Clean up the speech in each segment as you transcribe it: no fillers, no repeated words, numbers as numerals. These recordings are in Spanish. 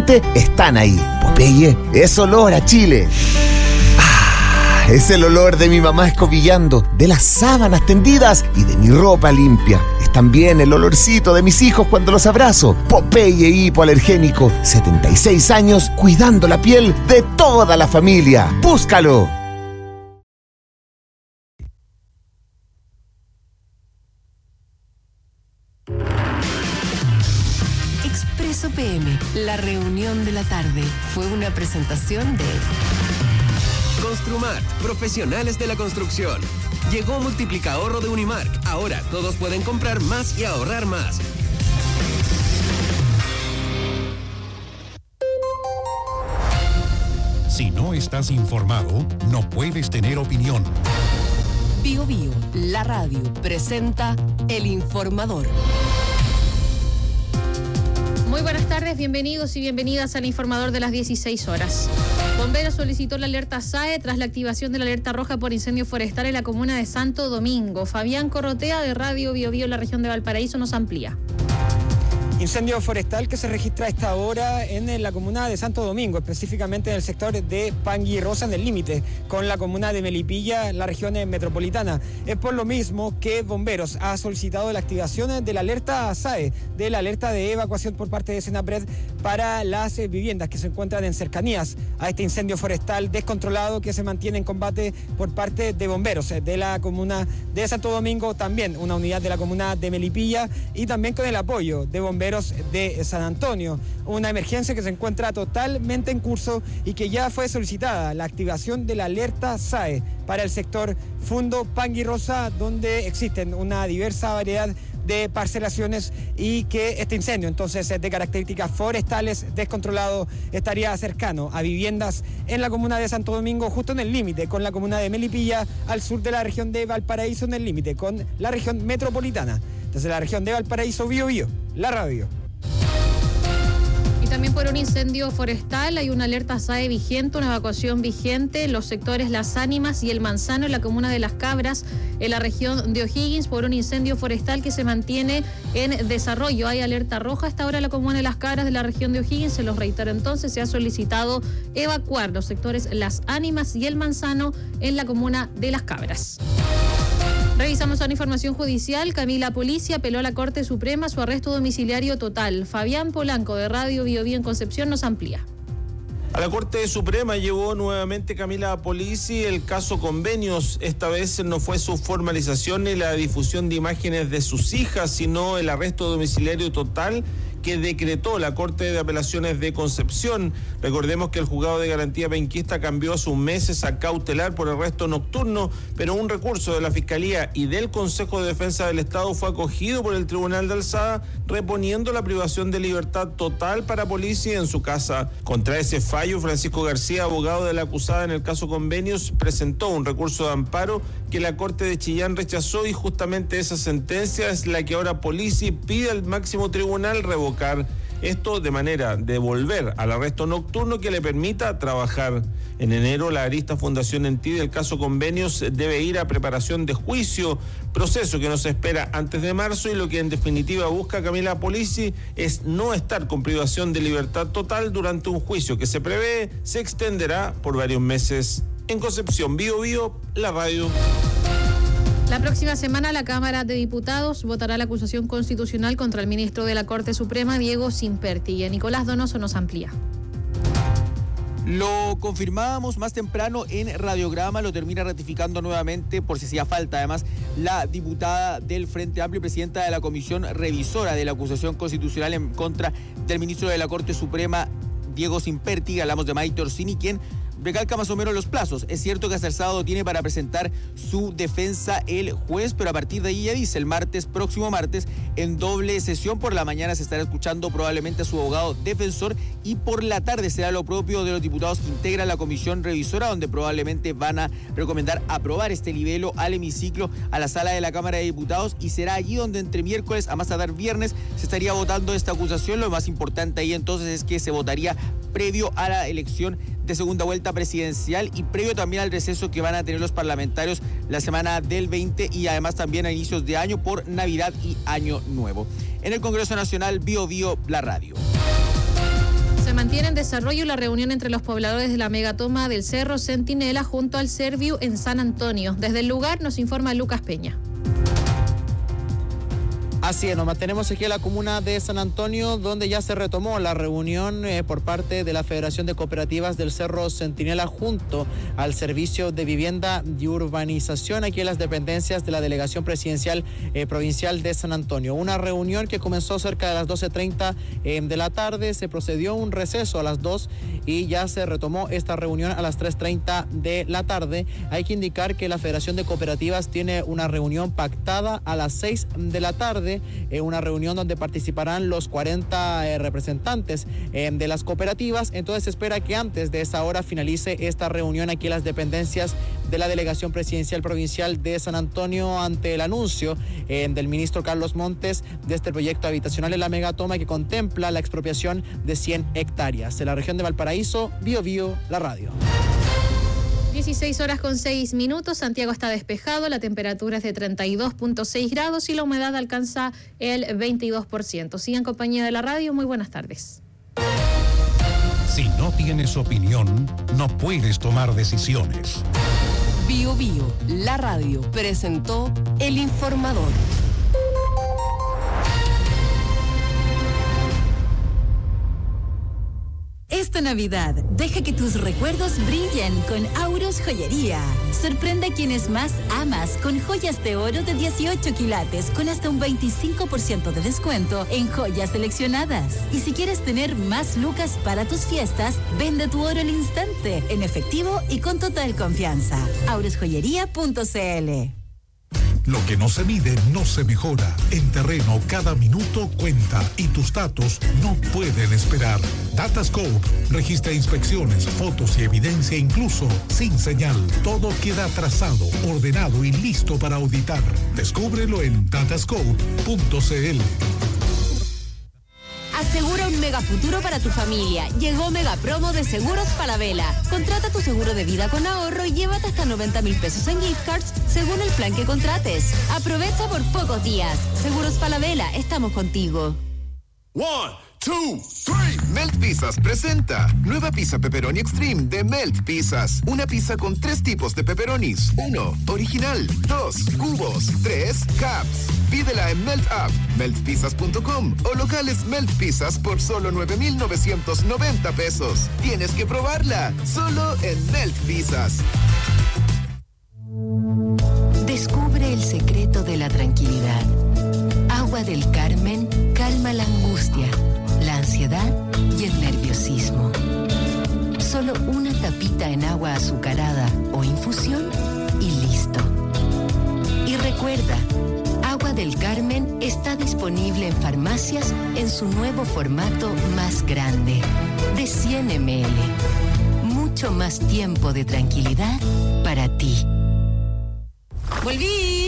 gente están ahí. Popeye es olor a Chile. Es el olor de mi mamá escobillando, de las sábanas tendidas y de mi ropa limpia. Es también el olorcito de mis hijos cuando los abrazo. Popeye hipoalergénico, 76 años cuidando la piel de toda la familia. ¡Búscalo! Expreso PM, la reunión de la tarde, fue una presentación de Construmart, profesionales de la construcción. Llegó Multiplicahorro de Unimark. Ahora todos pueden comprar más y ahorrar más. Si no estás informado, no puedes tener opinión. Bio Bio, la radio, presenta El Informador. Muy buenas tardes, bienvenidos y bienvenidas al Informador de las 16 horas. Bomberos solicitó la alerta SAE tras la activación de la alerta roja por incendio forestal en la comuna de Santo Domingo. Fabián Corrotea de Radio Bio Bio en la región de Valparaíso nos amplía. Incendio forestal que se registra a esta hora en la comuna de Santo Domingo, específicamente en el sector de Panguirrosa, en el límite con la comuna de Melipilla, la región metropolitana. Es por lo mismo que Bomberos ha solicitado la activación de la alerta SAE, de la alerta de evacuación por parte de Senapred para las viviendas que se encuentran en cercanías a este incendio forestal descontrolado que se mantiene en combate por parte de Bomberos de la comuna de Santo Domingo, también una unidad de la comuna de Melipilla y también con el apoyo de Bomberos de San Antonio, una emergencia que se encuentra totalmente en curso y que ya fue solicitada la activación de la alerta SAE para el sector Fundo Panguirrosa, donde existen una diversa variedad de parcelaciones y que este incendio entonces de características forestales descontrolado estaría cercano a viviendas en la comuna de Santo Domingo, justo en el límite con la comuna de Melipilla, al sur de la región de Valparaíso, en el límite con la región metropolitana. Desde la región de Valparaíso, Bio Bio, la radio. Y también por un incendio forestal hay una alerta SAE vigente, una evacuación vigente en los sectores Las Ánimas y El Manzano en la comuna de Las Cabras, en la región de O'Higgins, por un incendio forestal que se mantiene en desarrollo. Hay alerta roja hasta ahora en la comuna de Las Cabras de la región de O'Higgins. Se los reitero entonces, se ha solicitado evacuar los sectores Las Ánimas y El Manzano en la comuna de Las Cabras. Revisamos una información judicial. Camila Polici apeló a la Corte Suprema su arresto domiciliario total. Fabián Polanco de Radio Bio Bio en Concepción nos amplía. A la Corte Suprema llevó nuevamente Camila Polici el caso Convenios. Esta vez no fue su formalización ni la difusión de imágenes de sus hijas, sino el arresto domiciliario total que decretó la Corte de Apelaciones de Concepción. Recordemos que el juzgado de garantía penquista cambió hace un mes a cautelar por arresto nocturno, pero un recurso de la Fiscalía y del Consejo de Defensa del Estado fue acogido por el Tribunal de Alzada, reponiendo la privación de libertad total para Polici en su casa. Contra ese fallo, Francisco García, abogado de la acusada en el caso Convenios, presentó un recurso de amparo que la Corte de Chillán rechazó, y justamente esa sentencia es la que ahora Polici pide al máximo tribunal revocar. Esto de manera de volver al arresto nocturno que le permita trabajar. En enero, la arista Fundación Entí del caso Convenios debe ir a preparación de juicio, proceso que nos espera antes de marzo, y lo que en definitiva busca Camila Polici es no estar con privación de libertad total durante un juicio que se prevé se extenderá por varios meses. En Concepción, Bio Bio, la radio. La próxima semana la Cámara de Diputados votará la acusación constitucional contra el ministro de la Corte Suprema, Diego Simperti. Y Nicolás Donoso nos amplía. Lo confirmábamos más temprano en Radiograma, lo termina ratificando nuevamente, por si hacía falta además, la diputada del Frente Amplio y presidenta de la Comisión Revisora de la acusación constitucional en contra del ministro de la Corte Suprema, Diego Simperti. Hablamos de Maite Orsini, quien recalca más o menos los plazos. Es cierto que hasta el sábado tiene para presentar su defensa el juez, pero a partir de ahí ya dice, el próximo martes, en doble sesión. Por la mañana se estará escuchando probablemente a su abogado defensor, y por la tarde será lo propio de los diputados que integran la comisión revisora, donde probablemente van a recomendar aprobar este libelo al hemiciclo, a la sala de la Cámara de Diputados, y será allí donde entre miércoles a más tardar viernes se estaría votando esta acusación. Lo más importante ahí entonces es que se votaría previo a la elección de segunda vuelta presidencial y previo también al receso que van a tener los parlamentarios la semana del 20 y además también a inicios de año por Navidad y Año Nuevo. En el Congreso Nacional, Bio Bio, la radio. Se Se mantiene en desarrollo la reunión entre los pobladores de la megatoma del Cerro Centinela junto al Serviu en San Antonio. Desde el lugar nos informa Lucas Peña. Así es, nos mantenemos aquí en la comuna de San Antonio, donde ya se retomó la reunión por parte de la Federación de Cooperativas del Cerro Centinela junto al Servicio de Vivienda y Urbanización aquí en las dependencias de la Delegación Presidencial Provincial de San Antonio. Una reunión que comenzó cerca de las 12:30 de la tarde, se procedió a un receso a las 2 y ya se retomó esta reunión a las 3:30 de la tarde. Hay que indicar que la Federación de Cooperativas tiene una reunión pactada a las 6 de la tarde, una reunión donde participarán los 40 representantes de las cooperativas. Entonces se espera que antes de esa hora finalice esta reunión aquí en las dependencias de la Delegación Presidencial Provincial de San Antonio ante el anuncio del ministro Carlos Montes de este proyecto habitacional en la megatoma que contempla la expropiación de 100 hectáreas. En la región de Valparaíso, Bio Bio, la radio. 16:06. Santiago está despejado, la temperatura es de 32.6 grados y la humedad alcanza el 22%. Sigan en compañía de la radio, muy buenas tardes. Si no tienes opinión, no puedes tomar decisiones. Bio Bio, la radio, presentó El Informador. Esta Navidad, deja que tus recuerdos brillen con Auros Joyería. Sorprende a quienes más amas con joyas de oro de 18 quilates con hasta un 25% de descuento en joyas seleccionadas. Y si quieres tener más lucas para tus fiestas, vende tu oro al instante, en efectivo y con total confianza. aurosjoyería.cl. Lo que no se mide no se mejora. En terreno cada minuto cuenta y tus datos no pueden esperar. Datascope registra inspecciones, fotos y evidencia incluso sin señal. Todo queda trazado, ordenado y listo para auditar. Descúbrelo en datascope.cl. Asegura un mega futuro para tu familia. Llegó Mega Promo de Seguros Falabella. Contrata tu seguro de vida con ahorro y llévate hasta 90,000 pesos en gift cards según el plan que contrates. Aprovecha por pocos días. Seguros Falabella, estamos contigo. 1, 2, 3. Melt Pizzas presenta nueva pizza pepperoni extreme de Melt Pizzas. Una pizza con 3 tipos de pepperonis. 1, original. 2, cubos. 3, caps. Pídela en Melt App, meltpizzas.com o locales Melt Pizzas por solo 9,990 pesos. Tienes que probarla, solo en Melt Pizzas. Descubre el secreto de la tranquilidad. Agua del Carmen calma la angustia, la ansiedad y el nerviosismo. Solo una tapita en agua azucarada o infusión y listo. Y recuerda, Agua del Carmen está disponible en farmacias en su nuevo formato más grande, de 100 ml. Mucho más tiempo de tranquilidad para ti. ¡Volví!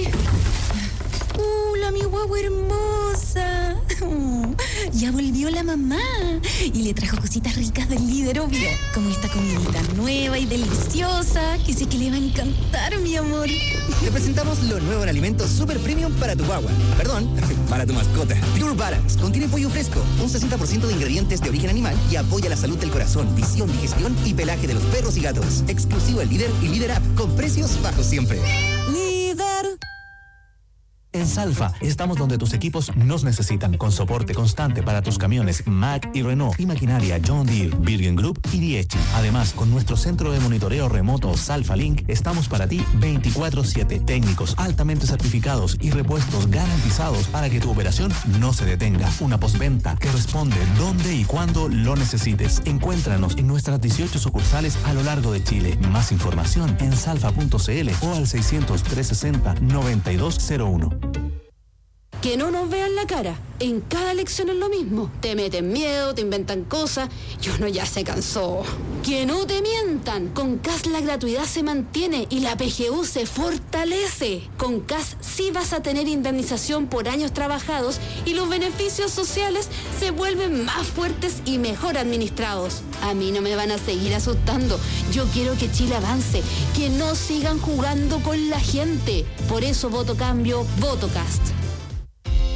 Mi guagua hermosa. Ya volvió la mamá y le trajo cositas ricas del Líder, obvio, como esta comidita nueva y deliciosa que sé que le va a encantar, mi amor. Te presentamos lo nuevo en alimentos super premium para tu guagua. Perdón, para tu mascota. Pure Balance contiene pollo fresco, un 60% de ingredientes de origen animal y apoya la salud del corazón, visión, digestión y pelaje de los perros y gatos. Exclusivo al Líder y Líder App, con precios bajos siempre. Líder. En Salfa, estamos donde tus equipos nos necesitan, con soporte constante para tus camiones Mack y Renault y maquinaria John Deere, Birgen Group y Dieci. Además, con nuestro centro de monitoreo remoto Salfa Link, estamos para ti 24/7, técnicos altamente certificados y repuestos garantizados para que tu operación no se detenga. Una postventa que responde donde y cuando lo necesites. Encuéntranos en nuestras 18 sucursales a lo largo de Chile. Más información en salfa.cl o al 600-360-9201. Que no nos vean la cara. En cada elección es lo mismo. Te meten miedo, te inventan cosas y uno ya se cansó. Que no te mientan. Con CAS la gratuidad se mantiene y la PGU se fortalece. Con CAS sí vas a tener indemnización por años trabajados y los beneficios sociales se vuelven más fuertes y mejor administrados. A mí no me van a seguir asustando. Yo quiero que Chile avance, que no sigan jugando con la gente. Por eso voto cambio, voto CAS.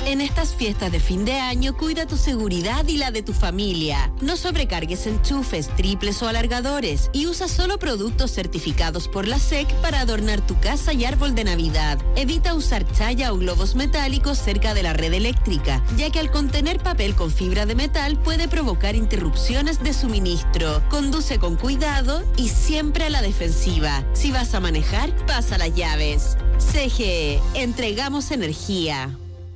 En estas fiestas de fin de año, cuida tu seguridad y la de tu familia. No sobrecargues enchufes, triples o alargadores y usa solo productos certificados por la SEC para adornar tu casa y árbol de Navidad. Evita usar chaya o globos metálicos cerca de la red eléctrica, ya que al contener papel con fibra de metal puede provocar interrupciones de suministro. Conduce con cuidado y siempre a la defensiva. Si vas a manejar, pasa las llaves. CGE, entregamos energía.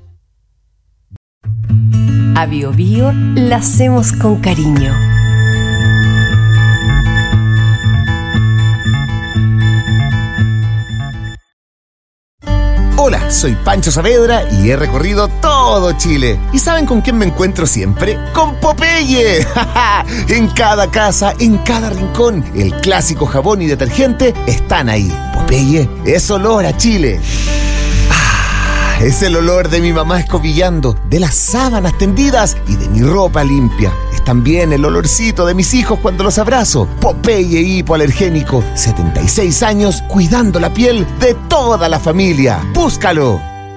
A Bio Bio la hacemos con cariño. Hola, soy Pancho Saavedra y he recorrido todo Chile. ¿Y saben con quién me encuentro siempre? ¡Con Popeye! En cada casa, en cada rincón, el clásico jabón y detergente están ahí. Popeye es olor a Chile. Es el olor de mi mamá escobillando, de las sábanas tendidas y de mi ropa limpia. Es también el olorcito de mis hijos cuando los abrazo. Popeye hipoalergénico, 76 años cuidando la piel de toda la familia. ¡Búscalo!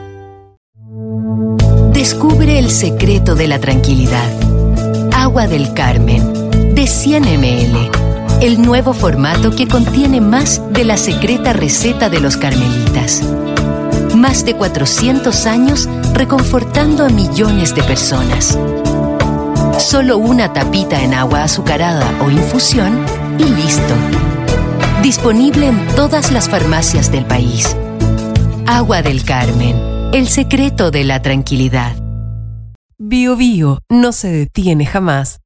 Descubre el secreto de la tranquilidad. Agua del Carmen, de 100 ml. El nuevo formato que contiene más de la secreta receta de los carmelitas. Más de 400 años reconfortando a millones de personas. Solo una tapita en agua azucarada o infusión y listo. Disponible en todas las farmacias del país. Agua del Carmen, el secreto de la tranquilidad. Bio Bio no se detiene jamás.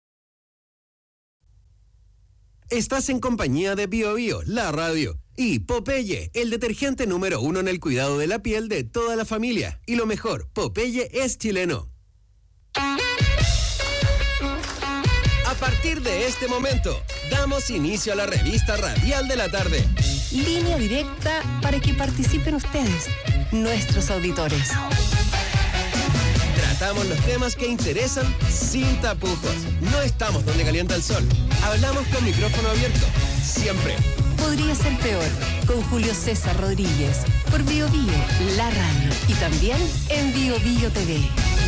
Estás en compañía de Bio Bio, la radio. Y Popeye, el detergente número 1 en el cuidado de la piel de toda la familia. Y lo mejor, Popeye es chileno. A partir de este momento, damos inicio a la revista radial de la tarde. Línea directa para que participen ustedes, nuestros auditores. Tratamos los temas que interesan sin tapujos. No estamos donde calienta el sol. Hablamos con micrófono abierto. Siempre. Podría ser peor, con Julio César Rodríguez, por Bio Bio, la radio, y también en Bio Bio TV.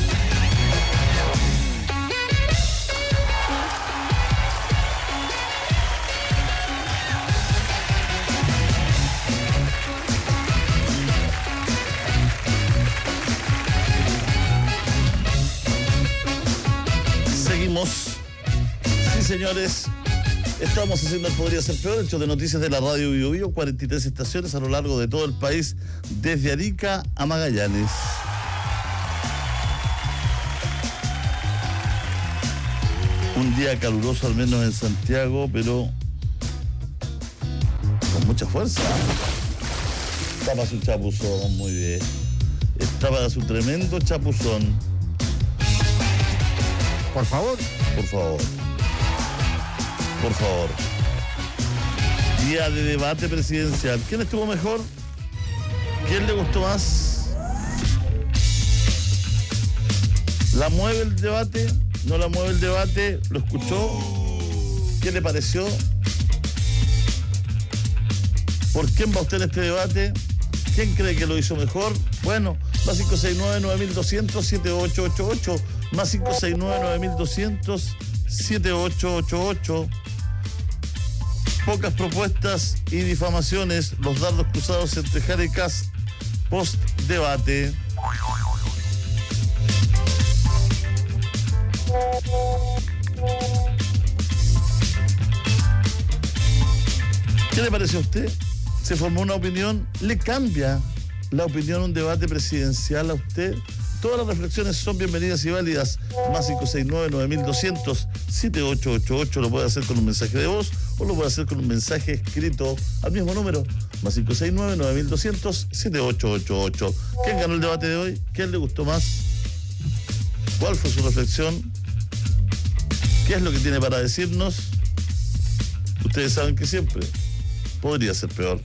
Seguimos. Sí, señores. Estamos haciendo el Podría Ser Peor, hecho de noticias de la radio Bio Bio, 43 estaciones a lo largo de todo el país, desde Arica a Magallanes. Un día caluroso, al menos en Santiago, pero con mucha fuerza. Está para su chapuzón, muy bien. Está para su tremendo chapuzón. Por favor. Por favor. Por favor. Día de debate presidencial. ¿Quién estuvo mejor? ¿Quién le gustó más? ¿La mueve el debate? ¿No la mueve el debate? ¿Lo escuchó? ¿Qué le pareció? ¿Por quién va usted en este debate? ¿Quién cree que lo hizo mejor? Bueno, más 569-9200-7888, más 569-9200-7888. Pocas propuestas y difamaciones, los dardos cruzados entre Jara y Kast post-debate. ¿Qué le parece a usted? ¿Se formó una opinión? ¿Le cambia la opinión un debate presidencial a usted? Todas las reflexiones son bienvenidas y válidas. Más 569-9200-7888. Lo puede hacer con un mensaje de voz o lo puede hacer con un mensaje escrito al mismo número. Más 569-9200-7888. ¿Quién ganó el debate de hoy? ¿Quién le gustó más? ¿Cuál fue su reflexión? ¿Qué es lo que tiene para decirnos? Ustedes saben que siempre podría ser peor.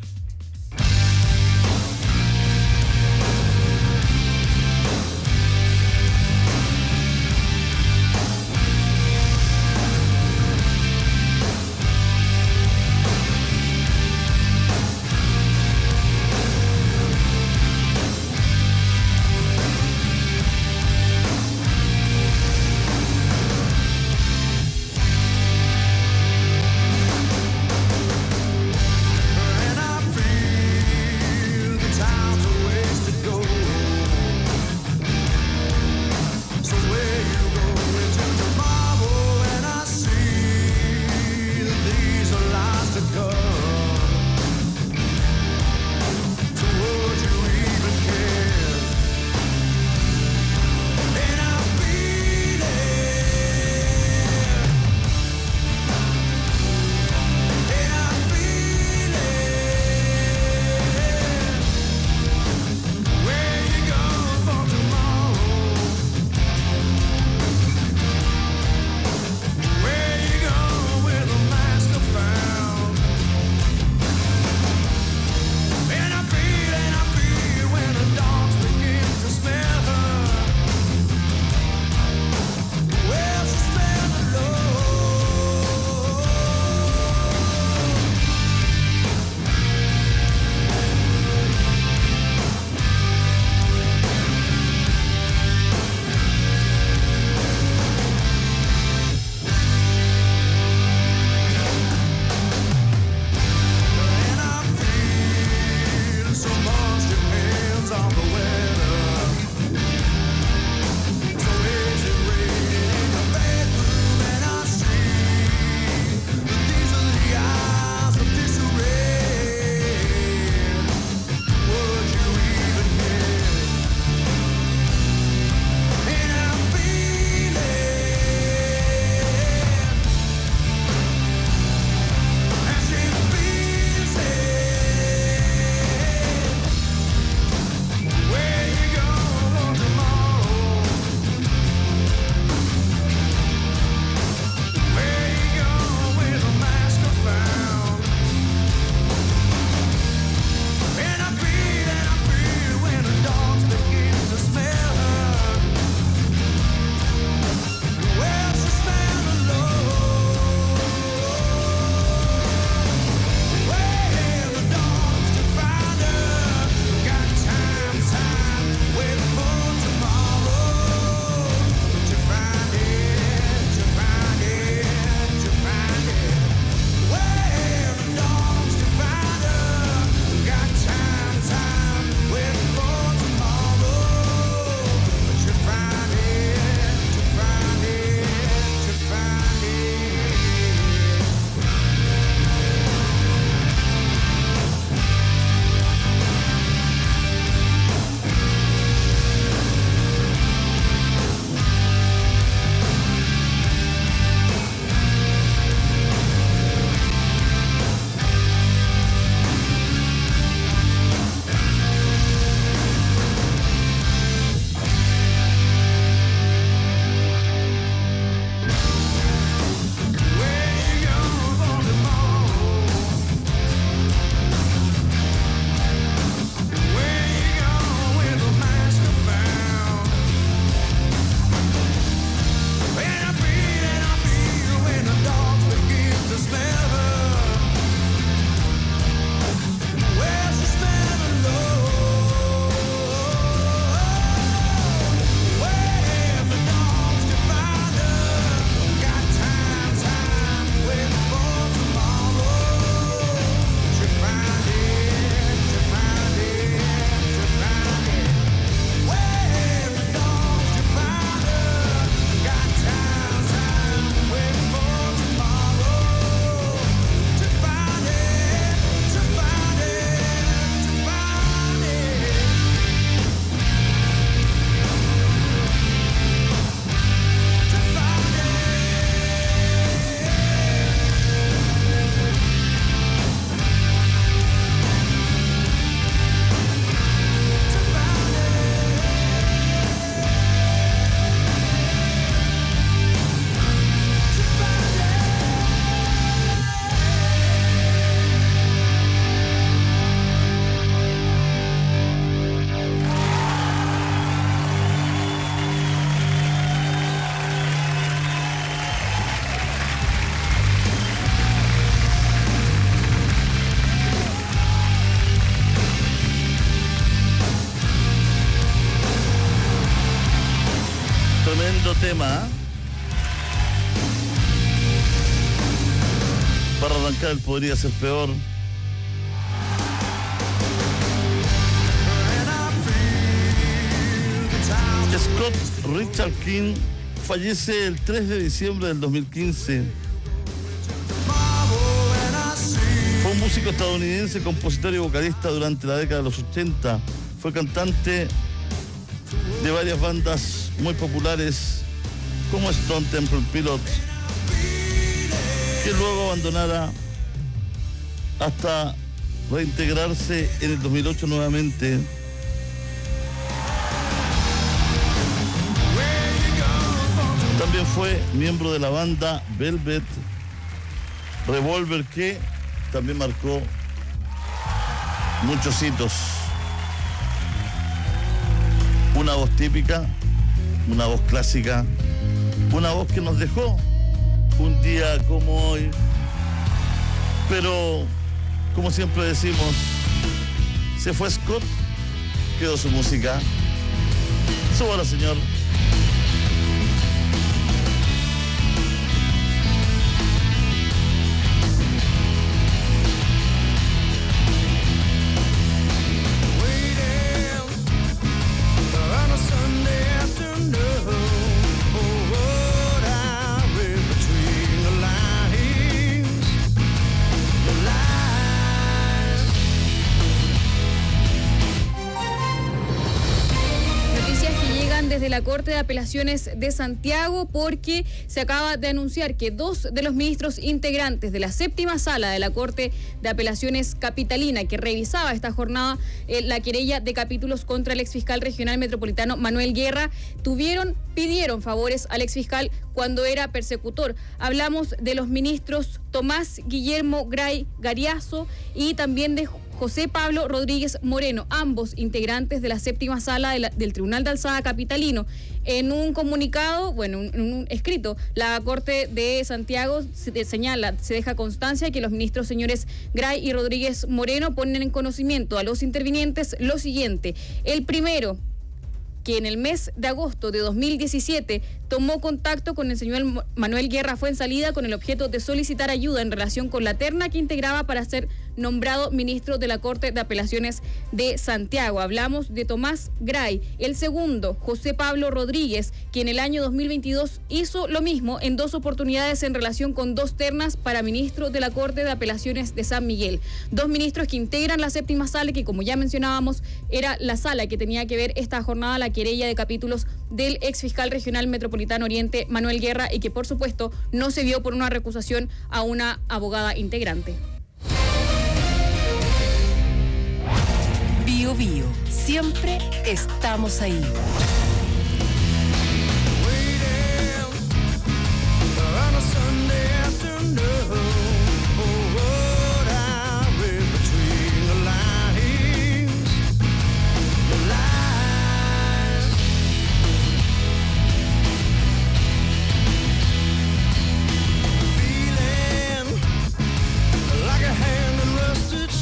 tema. Para arrancar el podría ser peor. Scott Richard King fallece el 3 de diciembre del 2015. Fue un músico estadounidense, compositor y vocalista durante la década de los 80. Fue cantante de varias bandas muy populares como Stone Temple Pilots, que luego abandonara hasta reintegrarse en el 2008 nuevamente. También fue miembro de la banda Velvet Revolver, que también marcó muchos hitos. Una voz típica, una voz clásica, una voz que nos dejó un día como hoy. Pero, como siempre decimos, se fue Scott, quedó su música. Súbala, señor. Desde la Corte de Apelaciones de Santiago, porque se acaba de anunciar que 2 de los ministros integrantes de la séptima sala de la Corte de Apelaciones Capitalina, que revisaba esta jornada la querella de capítulos contra el exfiscal regional metropolitano Manuel Guerra, pidieron favores al exfiscal cuando era persecutor. Hablamos de los ministros Tomás Guillermo Gray Gariazo y también de José Pablo Rodríguez Moreno, ambos integrantes de la séptima sala del Tribunal de Alzada Capitalino. En un comunicado, en un escrito, la Corte de Santiago se deja constancia que los ministros señores Gray y Rodríguez Moreno ponen en conocimiento a los intervinientes lo siguiente. El primero, que en el mes de agosto de 2017 tomó contacto con el señor Manuel Guerra Fuenzalida con el objeto de solicitar ayuda en relación con la terna que integraba para ser nombrado ministro de la Corte de Apelaciones de Santiago. Hablamos de Tomás Gray. El segundo, José Pablo Rodríguez, que en el año 2022 hizo lo mismo en 2 oportunidades en relación con 2 ternas para ministro de la Corte de Apelaciones de San Miguel. 2 ministros que integran la séptima sala, que como ya mencionábamos, era la sala que tenía que ver esta jornada la querella de capítulos del exfiscal regional metropolitano Oriente Manuel Guerra, y que por supuesto no se vio por una recusación a una abogada integrante. Bio Bio, siempre estamos ahí.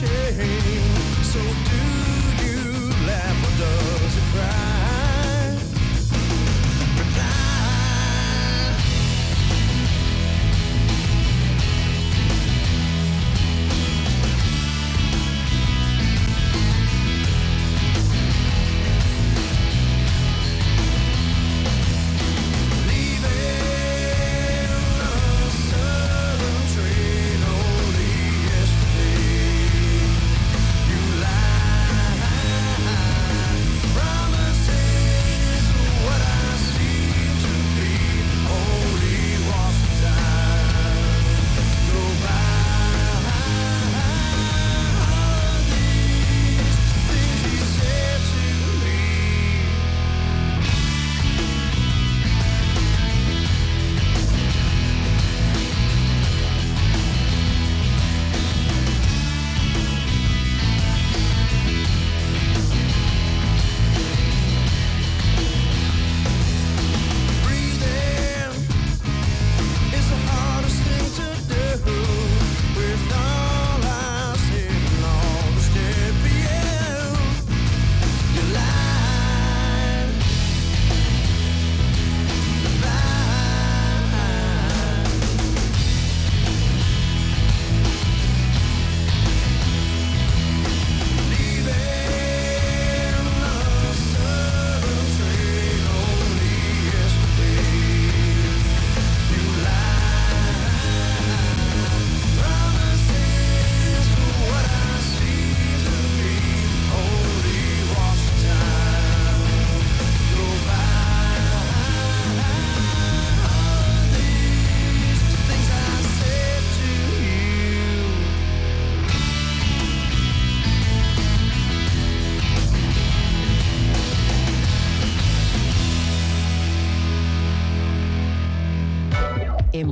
So do you laugh or does it cry?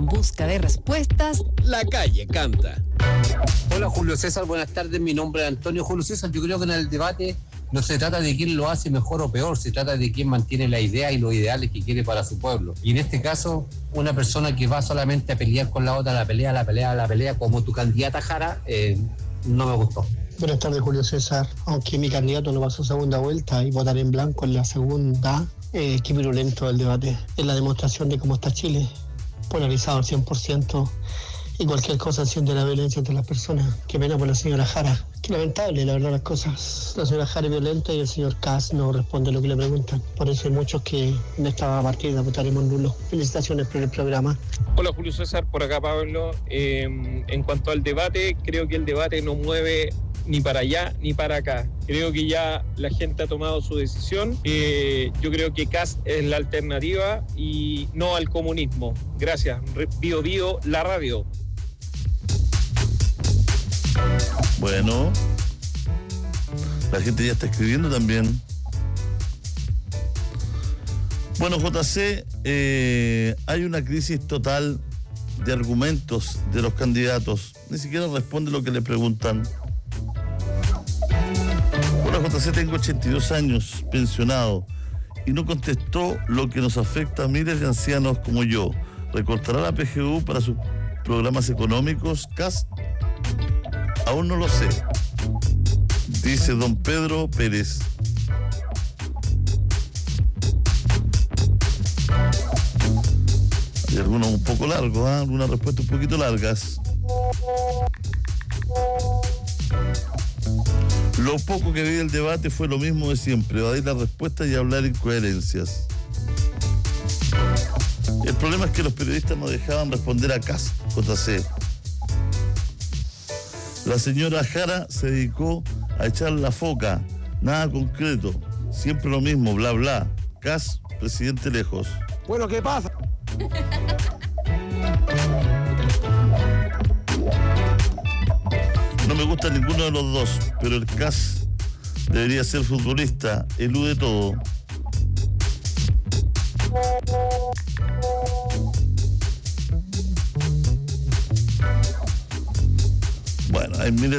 busca de respuestas, La calle canta. Hola Julio César, buenas tardes, mi nombre es Antonio. Julio César, yo creo que en el debate no se trata de quién lo hace mejor o peor, se trata de quién mantiene la idea y los ideales que quiere para su pueblo. Y en este caso, una persona que va solamente a pelear con la otra, la pelea, como tu candidata Jara, no me gustó. Buenas tardes, Julio César. Aunque mi candidato no pasó segunda vuelta y votar en blanco en la segunda, qué virulento el debate. Es la demostración de cómo está Chile, polarizado al 100%, y cualquier cosa enciende la violencia entre las personas. Qué pena por la señora Jara. Qué lamentable, la verdad, las cosas. La señora Jara es violenta y el señor Kass no responde a lo que le preguntan. Por eso hay muchos que en esta partida votaremos nulo. Felicitaciones por el programa. Hola Julio César, por acá Pablo. En cuanto al debate, creo que el debate no mueve ni para allá ni para acá. Creo que ya la gente ha tomado su decisión. Yo creo que Kass es la alternativa y no al comunismo. Gracias. Bio Bio, la radio. Bueno, la gente ya está escribiendo también. Bueno, JC, hay una crisis total de argumentos de los candidatos. Ni siquiera responde lo que le preguntan. Hola JC, tengo 82 años, pensionado, y no contestó lo que nos afecta a miles de ancianos como yo. ¿Recortará la PGU para sus programas económicos? Kass, aún no lo sé, dice don Pedro Pérez. Hay algunos un poco largos, algunas respuestas un poquito largas. Lo poco que vi del debate fue lo mismo de siempre, evadir las respuestas y hablar incoherencias. El problema es que los periodistas no dejaban responder a Kass, JC. La señora Jara se dedicó a echar la foca, nada concreto, siempre lo mismo, bla bla. Kass, presidente lejos. Bueno, ¿qué pasa? No me gusta ninguno de los dos, pero el Kass debería ser futbolista, elude todo. Bueno,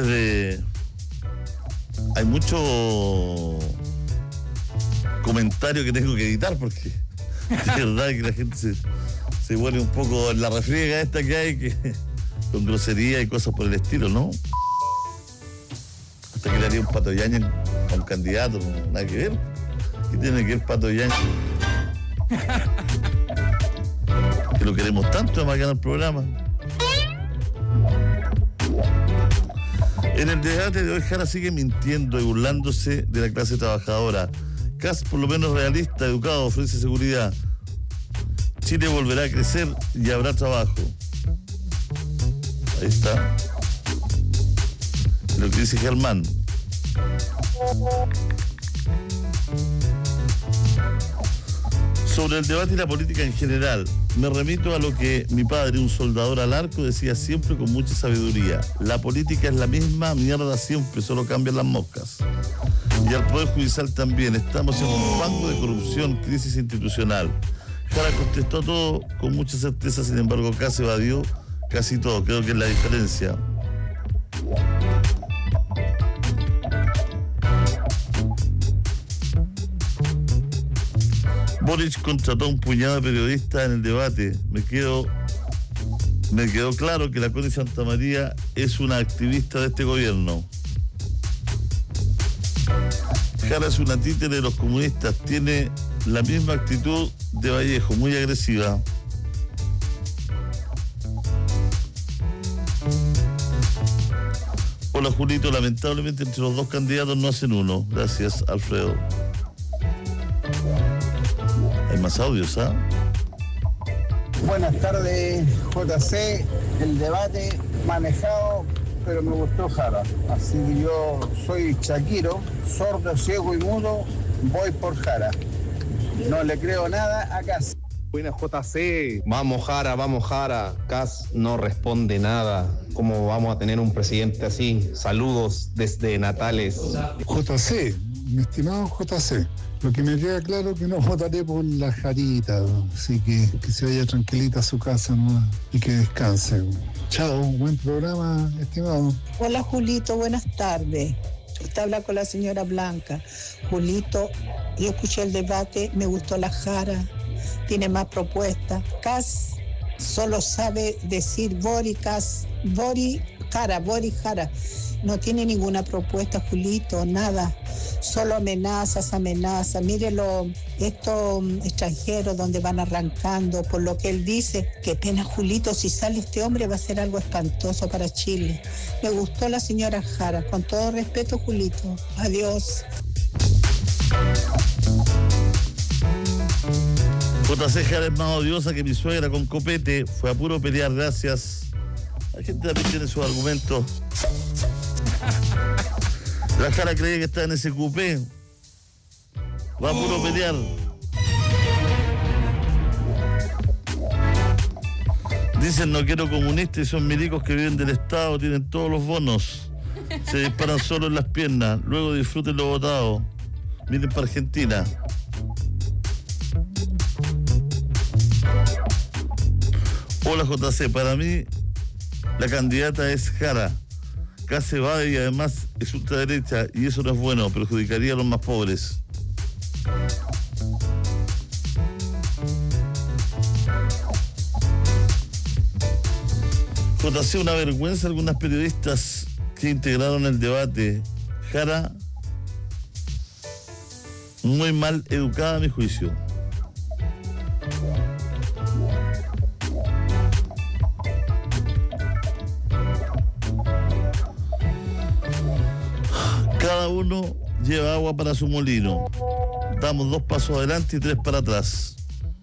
hay mucho comentario que tengo que editar porque de verdad que la gente se vuelve un poco en la refriega esta que hay, que con grosería y cosas por el estilo, ¿no? Hasta que le haría un Pato Yañez a un candidato, no, nada que ver. ¿Qué tiene que ver Pato Yañez? Que lo queremos tanto, además ganar el programa. En el debate de hoy, Jara sigue mintiendo y burlándose de la clase trabajadora. Kass, por lo menos realista, educado, ofrece seguridad. Chile volverá a crecer y habrá trabajo. Ahí está. Lo que dice Germán. Sobre el debate y la política en general, me remito a lo que mi padre, un soldador al arco, decía siempre con mucha sabiduría. La política es la misma mierda siempre, solo cambian las moscas. Y al Poder Judicial también. Estamos en un fango de corrupción, crisis institucional. Jara contestó todo con mucha certeza, sin embargo, Kass evadió casi todo. Creo que es la diferencia. Boric contrató a un puñado de periodistas en el debate. Me quedó claro que la Connie Santamaría es una activista de este gobierno. Jara es una títere de los comunistas, tiene la misma actitud de Vallejo, muy agresiva. Hola Julito, lamentablemente entre los dos candidatos no hacen uno. Gracias, Alfredo. Hay más audios, ¿ah? Buenas tardes, JC. El debate manejado, pero me gustó Jara. Así que yo soy Shakiro, sordo, ciego y mudo, voy por Jara. No le creo nada a Kass. Buenas, JC. Vamos Jara. Cas no responde nada. ¿Cómo vamos a tener un presidente así? Saludos desde Natales. JC, mi estimado JC, lo que me queda claro es que no votaré por la Jarita, así que se vaya tranquilita a su casa, ¿no? Y que descanse. Chao, buen programa, estimado. Hola Julito, buenas tardes. Usted habla con la señora Blanca. Julito, yo escuché el debate, me gustó la Jara, tiene más propuestas. Cas solo sabe decir Bori Jara. No tiene ninguna propuesta, Julito, nada. Solo amenazas. Mírelo, estos extranjeros donde van arrancando, por lo que él dice. Qué pena, Julito, si sale este hombre va a ser algo espantoso para Chile. Me gustó la señora Jara. Con todo respeto, Julito. Adiós. JC Jara es más odiosa que mi suegra con copete. Fue a puro pelear, gracias. La gente también tiene sus argumentos. La Jara cree que está en ese cupé. Va a puro pelear. Dicen no quiero comunistas y son milicos que viven del Estado, tienen todos los bonos. Se disparan solo en las piernas. Luego disfruten lo votado. Miren para Argentina. Hola JC, para mí la candidata es Jara. Se va y además es ultraderecha y eso no es bueno, perjudicaría a los más pobres. JC, una vergüenza algunas periodistas que integraron el debate. Jara, muy mal educada a mi juicio. Cada uno lleva agua para su molino. Damos 2 pasos adelante y 3 para atrás.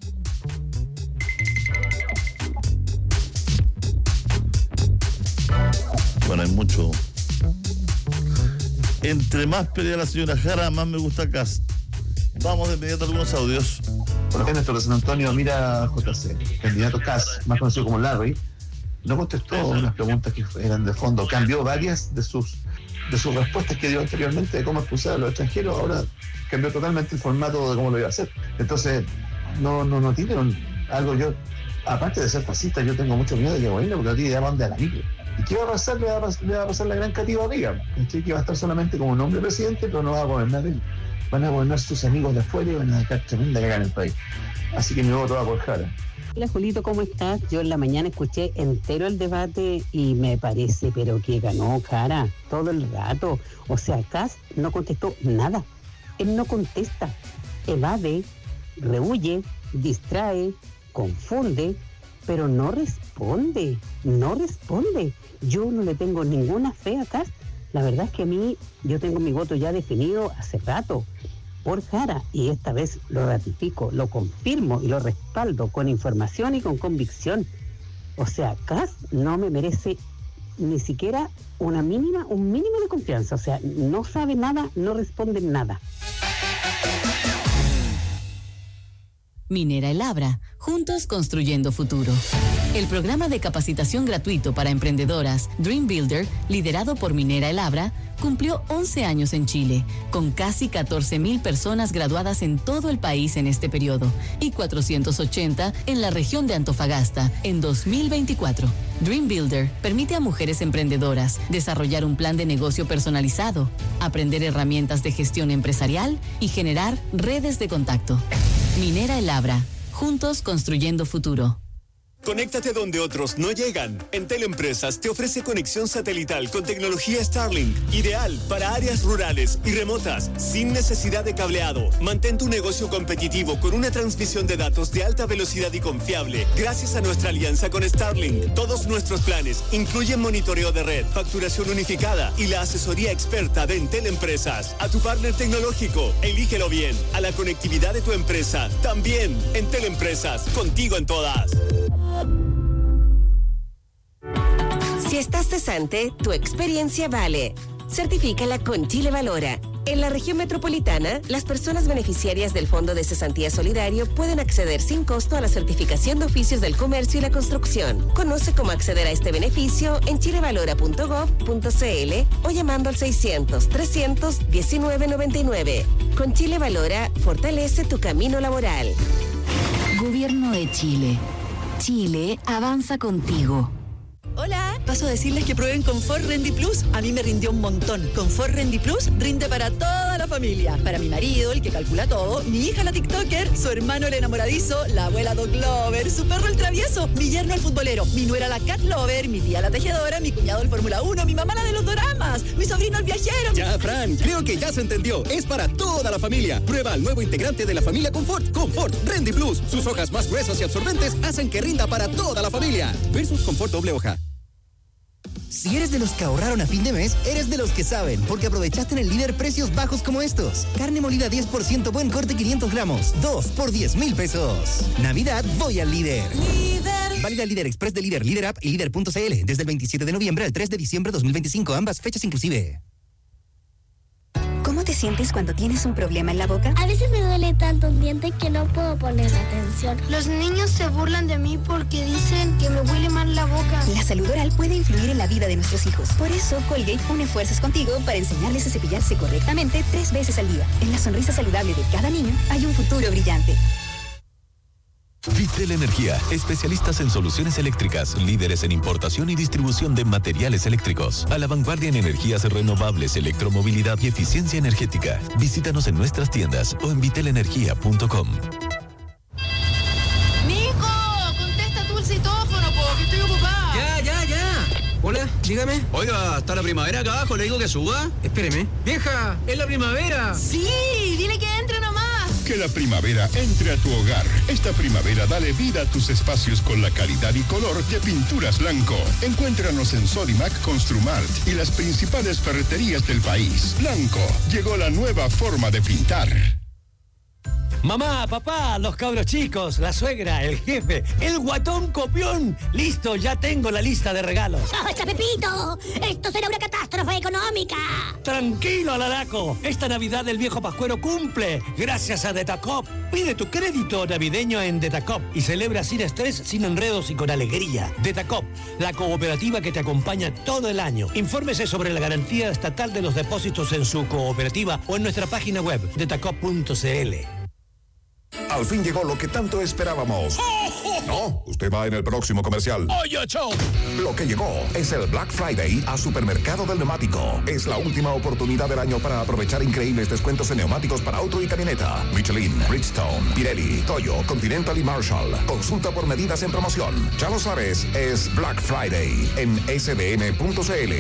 Bueno, hay mucho. Entre más pelea la señora Jara, más me gusta Cast. Vamos de inmediato a algunos audios. Por ejemplo, Néstor de San Antonio, mira JC, el candidato Cast, más conocido como Larry, no contestó unas preguntas que eran de fondo. Cambió varias de sus respuestas que dio anteriormente de cómo expulsar a los extranjeros. Ahora cambió totalmente el formato de cómo lo iba a hacer. Entonces, no tiene algo. Yo, aparte de ser fascista, yo tengo mucho miedo de que gobierne porque no tiene idea para dónde a la micro. ¿Y qué va a pasar? Le va a pasar la gran cativa amiga. Que va a estar solamente como nombre presidente, pero no va a gobernar él. Van a gobernar sus amigos de afuera y van a dejar tremenda cagada en el país. Así que mi voto va por Jara. Hola Julito, ¿cómo estás? Yo en la mañana escuché entero el debate y me parece, pero que ganó Jara todo el rato. O sea, Kast no contestó nada. Él no contesta. Evade, rehuye, distrae, confunde, pero no responde. Yo no le tengo ninguna fe a Kast. La verdad es que a mí, yo tengo mi voto ya definido hace rato por Jara, y esta vez lo ratifico, lo confirmo y lo respaldo con información y con convicción. O sea, Kast no me merece ni siquiera un mínimo de confianza. O sea, no sabe nada, no responde nada. Minera El Abra, juntos construyendo futuro. El programa de capacitación gratuito para emprendedoras Dream Builder, liderado por Minera El Abra, cumplió 11 años en Chile, con casi 14,000 personas graduadas en todo el país en este periodo y 480 en la región de Antofagasta en 2024. Dream Builder permite a mujeres emprendedoras desarrollar un plan de negocio personalizado, aprender herramientas de gestión empresarial y generar redes de contacto. Minera El Abra, juntos construyendo futuro. Conéctate donde otros no llegan. Entel Empresas te ofrece conexión satelital con tecnología Starlink, ideal para áreas rurales y remotas, sin necesidad de cableado. Mantén tu negocio competitivo con una transmisión de datos de alta velocidad y confiable, gracias a nuestra alianza con Starlink. Todos nuestros planes incluyen monitoreo de red, facturación unificada y la asesoría experta de Entel Empresas. A tu partner tecnológico, elígelo bien. A la conectividad de tu empresa, también. Entel Empresas, contigo en todas. Si estás cesante, tu experiencia vale. Certifícala con Chile Valora. En la región metropolitana, las personas beneficiarias del Fondo de Cesantía Solidario pueden acceder sin costo a la certificación de oficios del comercio y la construcción. Conoce cómo acceder a este beneficio en chilevalora.gov.cl o llamando al 600-300-1999. Con Chile Valora, fortalece tu camino laboral. Gobierno de Chile. Chile avanza contigo. Hola, paso a decirles que prueben Confort Rendy Plus. A mí me rindió un montón. Confort Rendy Plus rinde para toda la familia. Para mi marido, el que calcula todo, mi hija la TikToker, su hermano el enamoradizo, la abuela Dog Lover, su perro el travieso, mi yerno el futbolero, mi nuera la Cat Lover, mi tía la tejedora, mi cuñado el Fórmula 1, mi mamá la de los doramas, mi sobrino el viajero. Ya, Fran, creo que ya se entendió. Es para toda la familia. Prueba el nuevo integrante de la familia Confort, Confort Rendy Plus. Sus hojas más gruesas y absorbentes hacen que rinda para toda la familia. Versus Confort doble hoja. Si eres de los que ahorraron a fin de mes, eres de los que saben, porque aprovechaste en el Líder precios bajos como estos. Carne molida 10% buen corte 500 gramos, 2 por 10,000 pesos. Navidad, voy al Líder. Válida Líder Express de Líder, Líder App y Líder.cl desde el 27 de noviembre al 3 de diciembre 2025, ambas fechas inclusive. ¿Cómo te sientes cuando tienes un problema en la boca? A veces me duele tanto un diente que no puedo poner atención. Los niños se burlan de mí porque dicen que me huele mal la boca. La salud oral puede influir en la vida de nuestros hijos. Por eso, Colgate une fuerzas contigo para enseñarles a cepillarse correctamente 3 veces al día. En la sonrisa saludable de cada niño hay un futuro brillante. Vitel Energía, especialistas en soluciones eléctricas, líderes en importación y distribución de materiales eléctricos, a la vanguardia en energías renovables, electromovilidad y eficiencia energética. Visítanos en nuestras tiendas o en vitelenergia.com. ¡Nico! Contesta tú el citófono, que estoy ocupada. Ya. Hola, dígame. Oiga, ¿está la primavera acá abajo? ¿Le digo que suba? Espéreme. ¡Vieja! ¡Es la primavera! Sí, dile que entre nomás. Que la primavera entre a tu hogar. Esta primavera dale vida a tus espacios con la calidad y color de Pinturas Blanco. Encuéntranos en Sodimac, Construmart y las principales ferreterías del país. Blanco, llegó la nueva forma de pintar. Mamá, papá, los cabros chicos, la suegra, el jefe, el guatón copión. Listo, ya tengo la lista de regalos. ¡Basta, Pepito! ¡Esto será una catástrofe económica! Tranquilo, Alaraco. Esta Navidad el viejo Pascuero cumple gracias a Detacop. Pide tu crédito navideño en Detacop y celebra sin estrés, sin enredos y con alegría. Detacop, la cooperativa que te acompaña todo el año. Infórmese sobre la garantía estatal de los depósitos en su cooperativa o en nuestra página web detacop.cl. Al fin llegó lo que tanto esperábamos. No, usted va en el próximo comercial. ¡Oye, chao! Lo que llegó es el Black Friday a Supermercado del Neumático. Es la última oportunidad del año para aprovechar increíbles descuentos en neumáticos para auto y camioneta. Michelin, Bridgestone, Pirelli, Toyo, Continental y Marshall. Consulta por medidas en promoción. Ya lo sabes, es Black Friday en sdn.cl.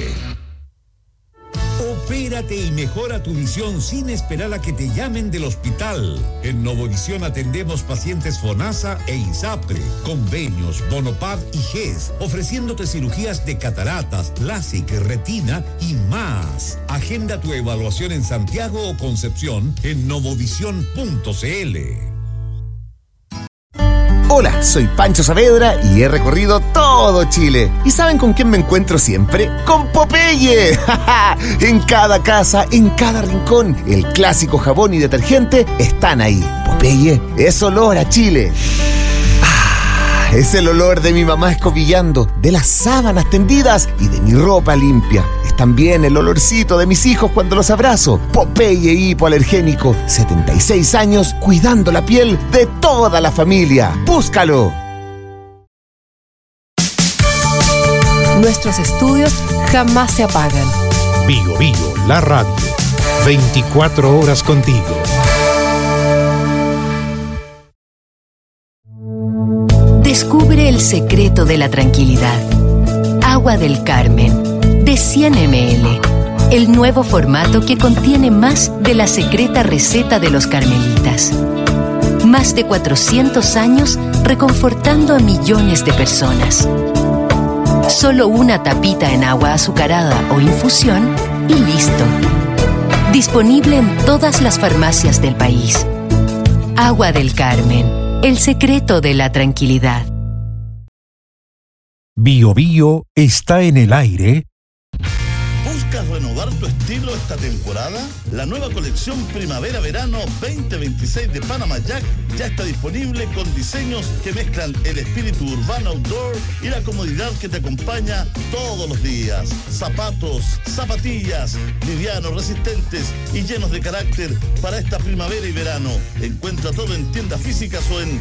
Opérate y mejora tu visión sin esperar a que te llamen del hospital. En Novovisión atendemos pacientes FONASA e ISAPRE, convenios, Bonopad y GES, ofreciéndote cirugías de cataratas, LASIK, retina y más. Agenda tu evaluación en Santiago o Concepción en novovisión.cl. Hola, soy Pancho Saavedra y he recorrido todo Chile. ¿Y saben con quién me encuentro siempre? ¡Con Popeye! En cada casa, en cada rincón, el clásico jabón y detergente están ahí. Popeye es olor a Chile. Es el olor de mi mamá escobillando, de las sábanas tendidas y de mi ropa limpia. Es también el olorcito de mis hijos cuando los abrazo. Popeye hipoalergénico, 76 años cuidando la piel de toda la familia. ¡Búscalo! Nuestros estudios jamás se apagan. Bio, la radio. 24 horas contigo. Descubre el secreto de la tranquilidad. Agua del Carmen, de 100 ml. El nuevo formato que contiene más de la secreta receta de los carmelitas. Más de 400 años reconfortando a millones de personas. Solo una tapita en agua azucarada o infusión y listo. Disponible en todas las farmacias del país. Agua del Carmen. El secreto de la tranquilidad. Bio está en el aire. ¿Buscas renovar tu estilo esta temporada? La nueva colección Primavera-Verano 2026 de Panama Jack ya está disponible con diseños que mezclan el espíritu urbano outdoor y la comodidad que te acompaña todos los días. Zapatos, zapatillas, livianos, resistentes y llenos de carácter para esta primavera y verano. Encuentra todo en tiendas físicas o en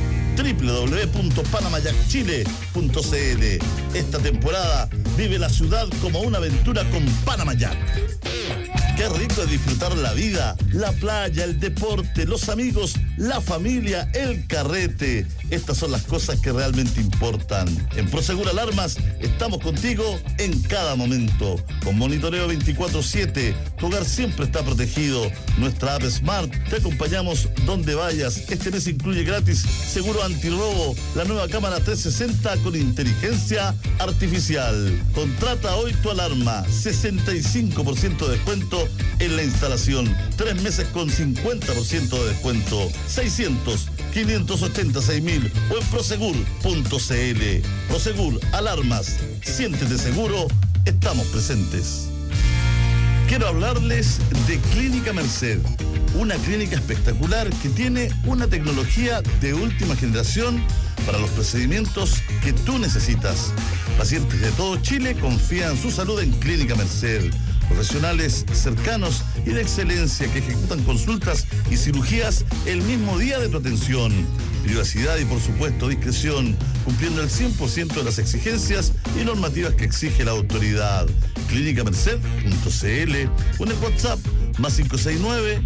www.panamajackchile.cl. Esta temporada vive la ciudad como una aventura con Panama Jack. Qué rico es disfrutar la vida, la playa, el deporte, los amigos, la familia, el carrete. Estas son las cosas que realmente importan. En Prosegur Alarmas estamos contigo en cada momento. Con monitoreo 24/7, tu hogar siempre está protegido. Nuestra app Smart, te acompañamos donde vayas. Este mes incluye gratis seguro antirrobo, la nueva cámara 360 con inteligencia artificial. Contrata hoy tu alarma, 65% de descuento en la instalación, 3 meses con 50% de descuento, 600-586.000 o en prosegur.cl. Prosegur Alarmas, siéntete seguro, estamos presentes. Quiero hablarles de Clínica Merced, una clínica espectacular que tiene una tecnología de última generación para los procedimientos que tú necesitas. Pacientes de todo Chile confían su salud en Clínica Merced. Profesionales cercanos y de excelencia que ejecutan consultas y cirugías el mismo día de tu atención. Privacidad y, por supuesto, discreción, cumpliendo el 100% de las exigencias y normativas que exige la autoridad. Clínicamerced.cl o en el WhatsApp +569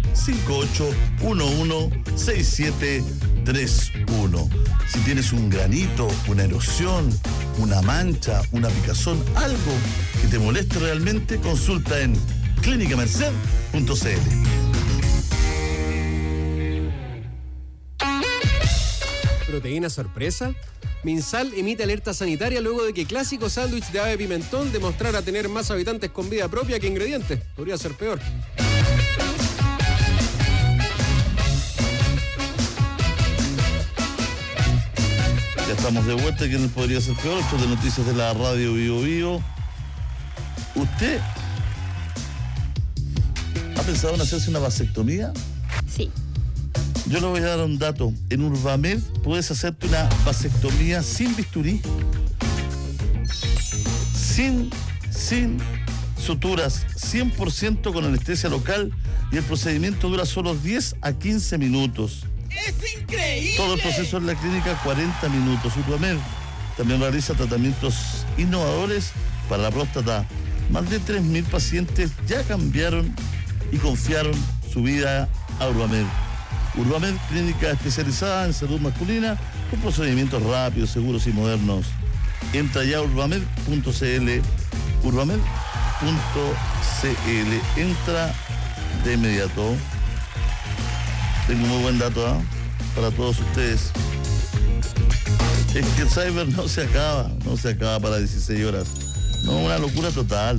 5811 6731. Si tienes un granito, una erosión, una mancha, una picazón, algo que te moleste realmente, consulta en clínicamerced.cl. ¿Proteína sorpresa? Minsal emite alerta sanitaria luego de que clásico sándwich de ave pimentón demostrara tener más habitantes con vida propia que ingredientes. Podría ser peor. Ya estamos de vuelta, que no podría ser peor. Esto de noticias de la radio Bio Bio. ¿Usted ha pensado en hacerse una vasectomía? Sí. Yo le voy a dar un dato. En Urbamed puedes hacerte una vasectomía sin bisturí, sin suturas, 100% con anestesia local, y el procedimiento dura solo 10 a 15 minutos. ¡Es increíble! Todo el proceso en la clínica, 40 minutos. Urbamed también realiza tratamientos innovadores para la próstata. Más de 3.000 pacientes ya cambiaron y confiaron su vida a Urbamed. Urbamed, clínica especializada en salud masculina con procedimientos rápidos, seguros y modernos. Entra ya a urbamed.cl, urbamed.cl. Entra de inmediato. Tengo un muy buen dato para todos ustedes. Es que el cyber no se acaba para 16 horas. No, una locura total.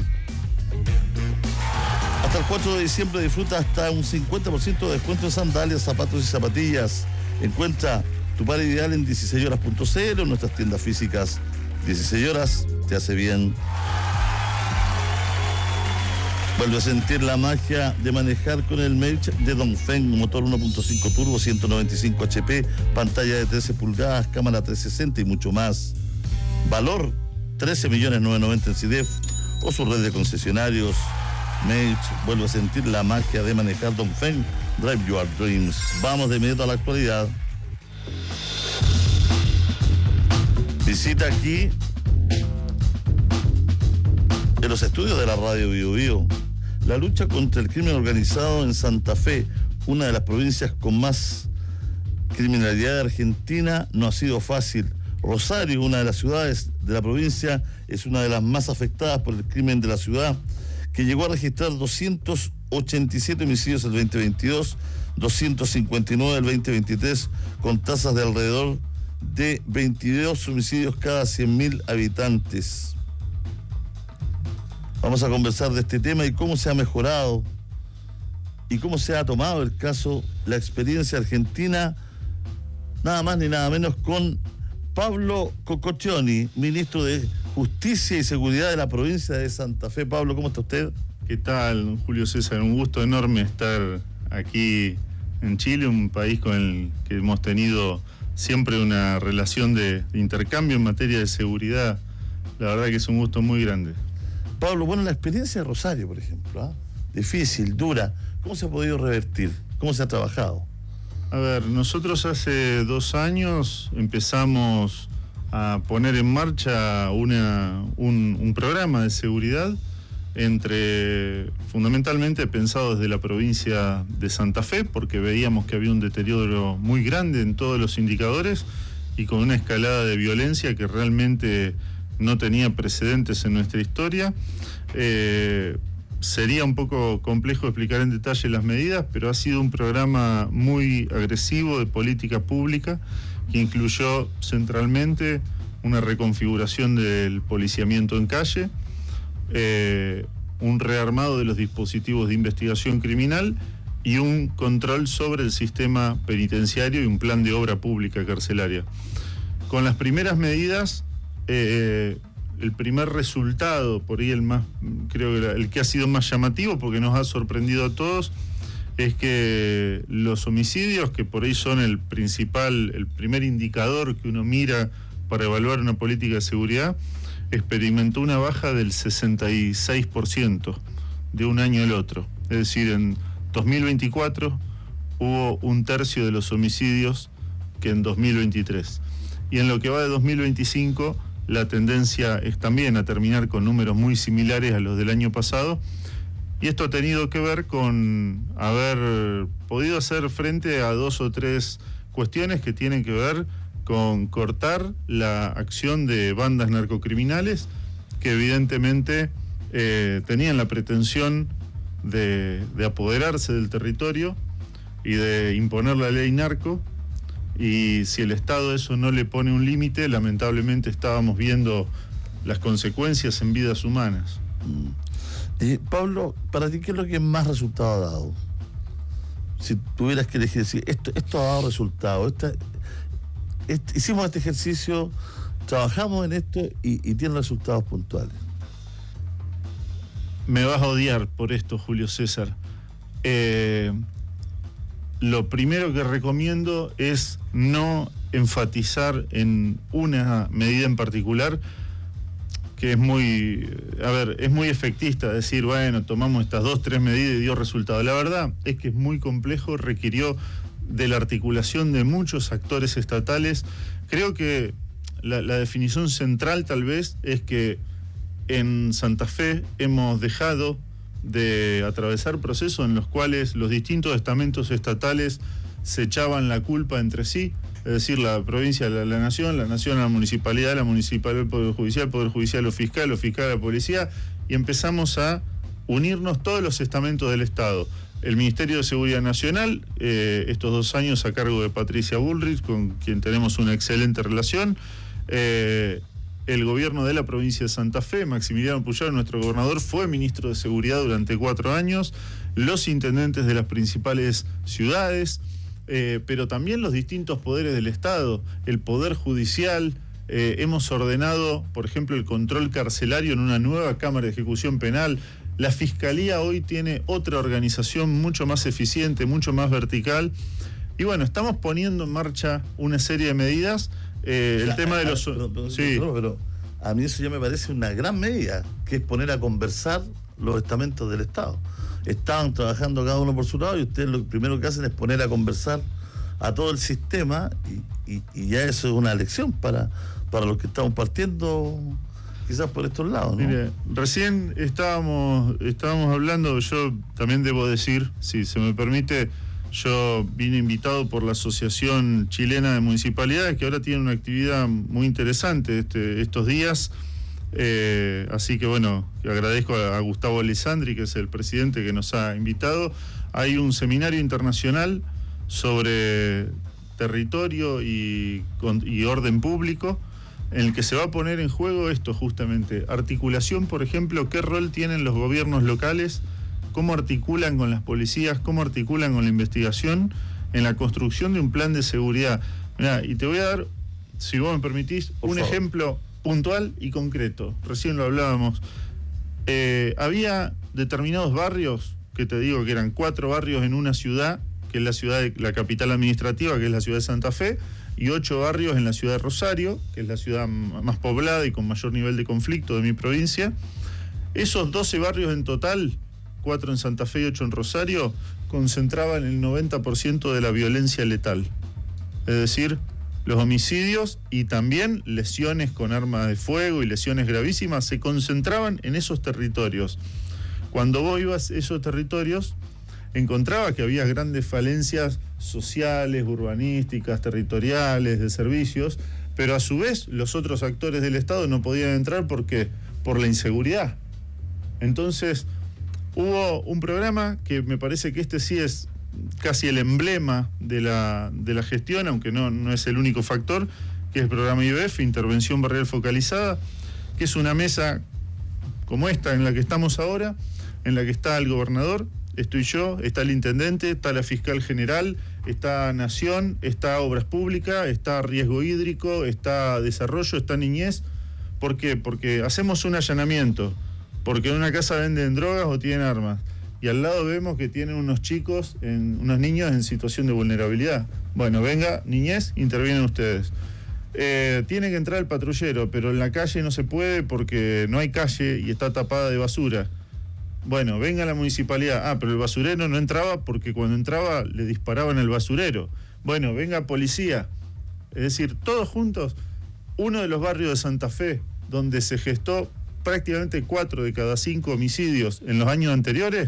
Hasta el 4 de diciembre disfruta hasta un 50% de descuento en sandalias, zapatos y zapatillas. Encuentra tu par ideal en 16horas.cl o en nuestras tiendas físicas. 16 horas te hace bien. Vuelve a sentir la magia de manejar con el Merch de Dongfeng, motor 1.5 turbo, 195 HP, pantalla de 13 pulgadas, cámara 360 y mucho más. Valor 13.990.000 en CIDEF o su red de concesionarios. Merch, vuelve a sentir la magia de manejar Dongfeng. Drive your dreams. Vamos de inmediato a la actualidad. Visita aquí en los estudios de la radio Bio Bio. La lucha contra el crimen organizado en Santa Fe, una de las provincias con más criminalidad de Argentina, no ha sido fácil. Rosario, una de las ciudades de la provincia, es una de las más afectadas por el crimen de la ciudad, que llegó a registrar 287 homicidios el 2022, 259 el 2023, con tasas de alrededor de 22 homicidios cada 100.000 habitantes. Vamos a conversar de este tema y cómo se ha mejorado y cómo se ha tomado el caso, la experiencia argentina, nada más ni nada menos con Pablo Cococcioni, ministro de Justicia y Seguridad de la provincia de Santa Fe. Pablo, ¿cómo está usted? ¿Qué tal, Julio César? Un gusto enorme estar aquí en Chile, un país con el que hemos tenido siempre una relación de intercambio en materia de seguridad. La verdad que es un gusto muy grande. Pablo, bueno, la experiencia de Rosario, por ejemplo, difícil, dura, ¿cómo se ha podido revertir? ¿Cómo se ha trabajado? A ver, nosotros hace 2 años empezamos a poner en marcha un programa de seguridad fundamentalmente pensado desde la provincia de Santa Fe, porque veíamos que había un deterioro muy grande en todos los indicadores y con una escalada de violencia que realmente no tenía precedentes en nuestra historia. Sería un poco complejo explicar en detalle las medidas, pero ha sido un programa muy agresivo de política pública que incluyó centralmente una reconfiguración del policiamiento en calle, un rearmado de los dispositivos de investigación criminal y un control sobre el sistema penitenciario y un plan de obra pública carcelaria. Con las primeras medidas, el primer resultado, por ahí creo que el que ha sido más llamativo porque nos ha sorprendido a todos, es que los homicidios, que por ahí son el primer indicador que uno mira para evaluar una política de seguridad, experimentó una baja del 66% de un año al otro. Es decir, en 2024 hubo 1/3 de los homicidios que en 2023. Y en lo que va de 2025, la tendencia es también a terminar con números muy similares a los del año pasado. Y esto ha tenido que ver con haber podido hacer frente a 2 o 3 cuestiones que tienen que ver con cortar la acción de bandas narcocriminales que evidentemente tenían la pretensión de apoderarse del territorio y de imponer la ley narco, y si el Estado eso no le pone un límite, lamentablemente estábamos viendo las consecuencias en vidas humanas. Pablo, ¿para ti qué es lo que más resultado ha dado? Si tuvieras que elegir, decir, esto ha dado resultado, hicimos este ejercicio, trabajamos en esto y tiene resultados puntuales. Me vas a odiar por esto, Julio César. Lo primero que recomiendo es no enfatizar en una medida en particular, que es muy efectista decir, bueno, tomamos estas 2, 3 medidas y dio resultado. La verdad es que es muy complejo, requirió de la articulación de muchos actores estatales. Creo que la definición central tal vez es que en Santa Fe hemos dejado de atravesar procesos en los cuales los distintos estamentos estatales se echaban la culpa entre sí, es decir, la provincia a la nación a la municipalidad al Poder Judicial lo fiscal a la policía, y empezamos a unirnos todos los estamentos del Estado. El Ministerio de Seguridad Nacional, estos 2 años a cargo de Patricia Bullrich, con quien tenemos una excelente relación, el gobierno de la provincia de Santa Fe, Maximiliano Puyaro, nuestro gobernador, fue ministro de Seguridad durante 4 años, los intendentes de las principales ciudades, pero también los distintos poderes del Estado, el Poder Judicial. Hemos ordenado, por ejemplo, el control carcelario en una nueva Cámara de Ejecución Penal. La Fiscalía hoy tiene otra organización mucho más eficiente, mucho más vertical. Y bueno, estamos poniendo en marcha una serie de medidas. El tema de los... Pero a mí eso ya me parece una gran medida, que es poner a conversar los estamentos del Estado. Estaban trabajando cada uno por su lado y ustedes lo primero que hacen es poner a conversar a todo el sistema y ya eso es una lección para los que estamos partiendo quizás por estos lados, ¿no? Mire, recién estábamos hablando, yo también debo decir, si se me permite, yo vine invitado por la Asociación Chilena de Municipalidades, que ahora tiene una actividad muy interesante estos días, así que bueno, agradezco a Gustavo Alessandri, que es el presidente que nos ha invitado. Hay un seminario internacional sobre territorio y orden público, en el que se va a poner en juego esto justamente, articulación, por ejemplo, qué rol tienen los gobiernos locales, cómo articulan con las policías, cómo articulan con la investigación en la construcción de un plan de seguridad. Mirá, y te voy a dar, si vos me permitís, un ejemplo puntual y concreto. Recién lo hablábamos. Había determinados barrios, que te digo que eran 4 barrios en una ciudad, que es la capital administrativa, que es la ciudad de Santa Fe, y 8 barrios en la ciudad de Rosario, que es la ciudad más poblada y con mayor nivel de conflicto de mi provincia. Esos 12 barrios en total, 4 en Santa Fe y 8 en Rosario, concentraban el 90% de la violencia letal. Es decir, los homicidios y también lesiones con armas de fuego y lesiones gravísimas se concentraban en esos territorios. Cuando vos ibas a esos territorios, encontraba que había grandes falencias sociales, urbanísticas, territoriales, de servicios, pero a su vez los otros actores del Estado no podían entrar porque por la inseguridad. Entonces hubo un programa que me parece que este sí es casi el emblema de la gestión, aunque no es el único factor, que es el programa IBF, Intervención Barrial Focalizada, que es una mesa como esta en la que estamos ahora, en la que está el gobernador, estoy yo, está el intendente, está la fiscal general, está Nación, está Obras Públicas, está Riesgo Hídrico, está Desarrollo, está Niñez. ¿Por qué? Porque hacemos un allanamiento, porque en una casa venden drogas o tienen armas, y al lado vemos que tienen unos niños en situación de vulnerabilidad. Bueno, venga, Niñez, intervienen ustedes. Tiene que entrar el patrullero, pero en la calle no se puede porque no hay calle y está tapada de basura. Bueno, venga la municipalidad. Pero el basurero no entraba porque cuando entraba le disparaban al basurero. Bueno, venga policía. Es decir, todos juntos, uno de los barrios de Santa Fe, donde se gestó prácticamente 4 de cada 5 homicidios en los años anteriores,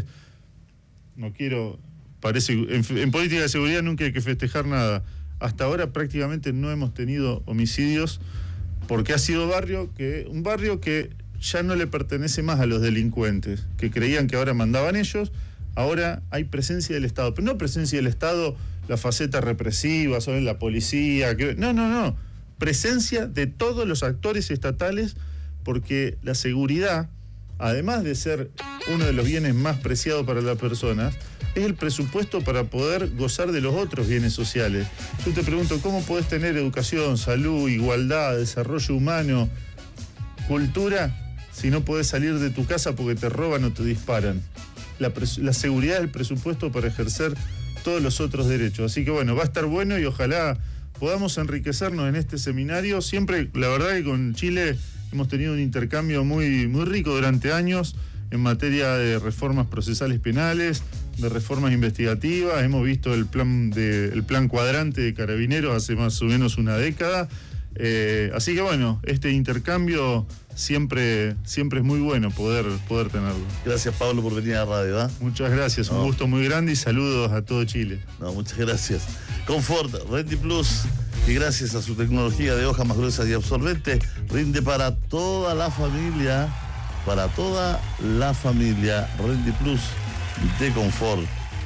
en política de seguridad nunca hay que festejar nada. Hasta ahora prácticamente no hemos tenido homicidios porque ha sido un barrio que ya no le pertenece más a los delincuentes, que creían que ahora mandaban ellos. Ahora hay presencia del Estado, pero no presencia del Estado, la faceta represiva, solo en la policía. No. Presencia de todos los actores estatales, porque la seguridad, además de ser uno de los bienes más preciados para las personas, es el presupuesto para poder gozar de los otros bienes sociales. Yo te pregunto, ¿cómo podés tener educación, salud, igualdad, desarrollo humano, cultura, si no podés salir de tu casa porque te roban o te disparan? La seguridad es el presupuesto para ejercer todos los otros derechos. Así que bueno, va a estar bueno y ojalá podamos enriquecernos en este seminario. Siempre, la verdad que con Chile hemos tenido un intercambio muy, muy rico durante años en materia de reformas procesales penales, de reformas investigativas. Hemos visto el plan cuadrante de Carabineros hace más o menos una década. Así que bueno, este intercambio siempre es muy bueno poder tenerlo. Gracias, Pablo, por venir a la radio, ¿eh? Muchas gracias, un gusto muy grande y saludos a todo Chile. Muchas gracias. Confort Rendi Plus, y gracias a su tecnología de hoja más gruesa y absorbente, rinde para toda la familia. Para toda la familia, Rendi Plus de Confort.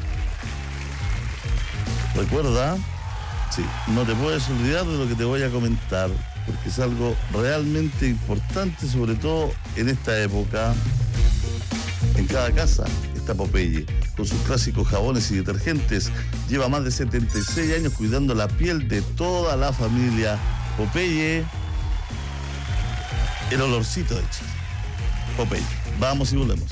Recuerda, sí, no te puedes olvidar de lo que te voy a comentar, porque es algo realmente importante, sobre todo en esta época. En cada casa está Popeye, con sus clásicos jabones y detergentes. Lleva más de 76 años cuidando la piel de toda la familia. Popeye, el olorcito de Chile. Popeye. Vamos y volvemos.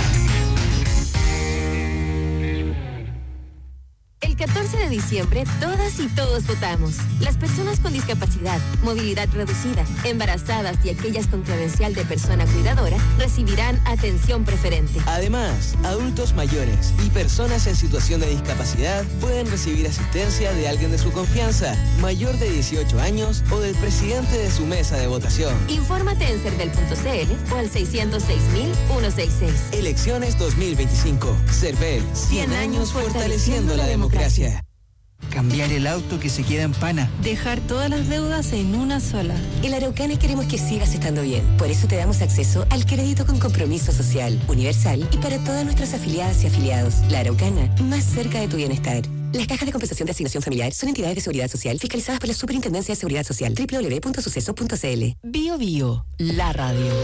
El 14 de diciembre, todas y todos votamos. Las personas con discapacidad, movilidad reducida, embarazadas y aquellas con credencial de persona cuidadora recibirán atención preferente. Además, adultos mayores y personas en situación de discapacidad pueden recibir asistencia de alguien de su confianza, mayor de 18 años o del presidente de su mesa de votación. Infórmate en cervel.cl o al 606.166. Elecciones 2025. Cervel, 100 años fortaleciendo la democracia. Cambiar el auto que se queda en pana. Dejar todas las deudas en una sola. En Araucana queremos que sigas estando bien. Por eso te damos acceso al crédito con compromiso social, universal y para todas nuestras afiliadas y afiliados. La Araucana, más cerca de tu bienestar. Las cajas de compensación de asignación familiar son entidades de seguridad social fiscalizadas por la Superintendencia de Seguridad Social. www.suceso.cl. Bio Bio, la radio.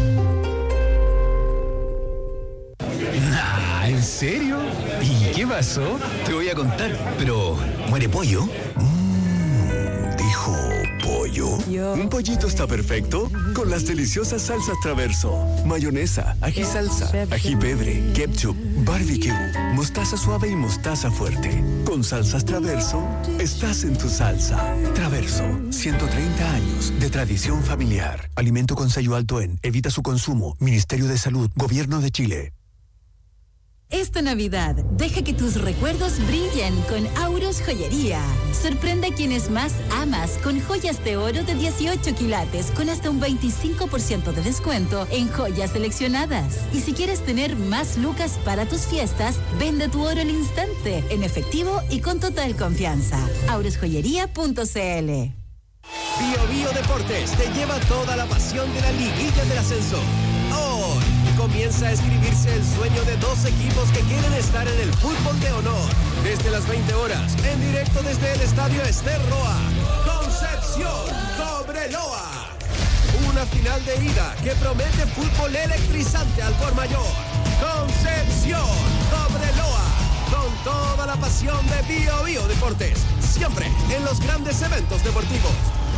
¿En serio? ¿Y qué pasó? Te voy a contar, pero ¿muere pollo? Dijo pollo. pollo? ¿Un pollito está perfecto? Con las deliciosas salsas Traverso. Mayonesa, ají salsa, ají pebre, ketchup, barbecue, mostaza suave y mostaza fuerte. Con salsas Traverso, estás en tu salsa. Traverso, 130 años de tradición familiar. Alimento con sello alto en. Evita su consumo. Ministerio de Salud. Gobierno de Chile. Esta Navidad, deja que tus recuerdos brillen con Auros Joyería. Sorprende a quienes más amas con joyas de oro de 18 quilates con hasta un 25% de descuento en joyas seleccionadas. Y si quieres tener más lucas para tus fiestas, vende tu oro al instante, en efectivo y con total confianza. aurosjoyería.cl. Bio Deportes te lleva toda la pasión de la liguilla del ascenso. Hoy comienza a escribirse el sueño de 2 equipos que quieren estar en el fútbol de honor. Desde las 20 horas, en directo desde el estadio Ester Roa, Concepción, Cobreloa. Una final de ida que promete fútbol electrizante al por mayor. Concepción, Cobreloa, con toda la pasión de Bio Deportes, siempre en los grandes eventos deportivos.